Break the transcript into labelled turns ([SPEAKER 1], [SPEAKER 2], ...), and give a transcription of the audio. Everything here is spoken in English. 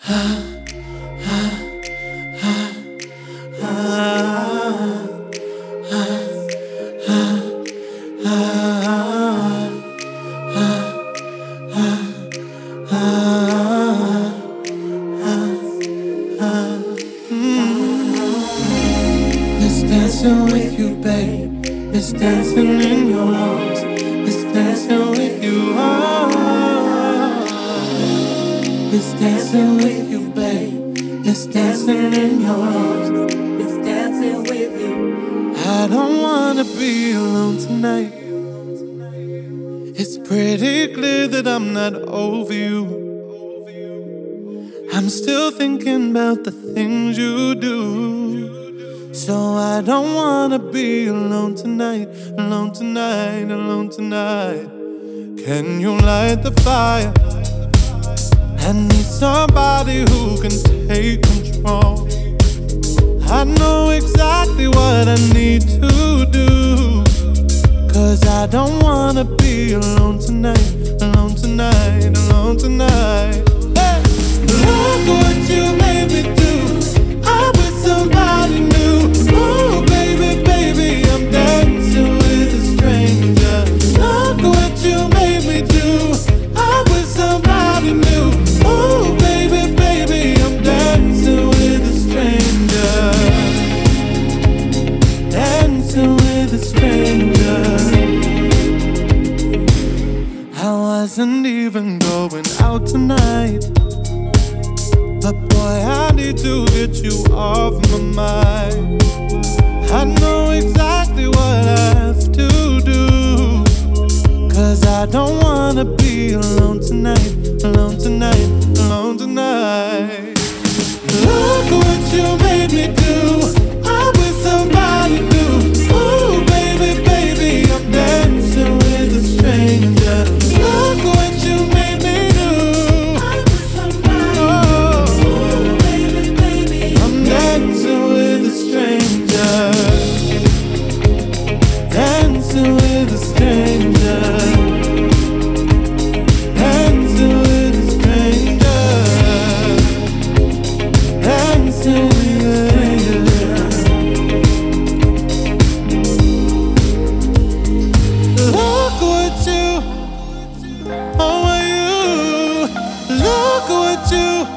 [SPEAKER 1] Miss dancing with you, babe. Miss dancing in your arms. Miss dancing with you, Miss dancing with you, babe. Miss dancing in your arms. Miss dancing with you. I don't wanna be alone tonight. It's pretty clear that I'm not over you. I'm still thinking about the things you do. So I don't wanna be alone tonight, alone tonight, alone tonight. Can you light the fire? I need somebody who can take control. I know exactly what I need to do. Cause I don't wanna be alone tonight, alone tonight, alone tonight. Hey! Look what you made me do. I'm with somebody new. Ooh, baby, baby, I'm dancing with a stranger. Look what you made me do. I'm with somebody new. Ooh, baby, baby, I'm dancing with a stranger. Dancing with a stranger. I wasn't even going out tonight, but boy, I need to get you off my mind. I know exactly what I have to do. Cause I don't wanna be alone tonight, alone tonight, alone tonight. Look what you made me do. I'm with somebody new. Ooh, baby, baby, I'm dancing with a stranger. Look what you made me do. I'm with somebody new. Ooh, baby, baby, I'm dancing with a stranger. Dancing with a stranger. Dancing with a stranger. Dancing with a stranger. Look what you, oh you, look what you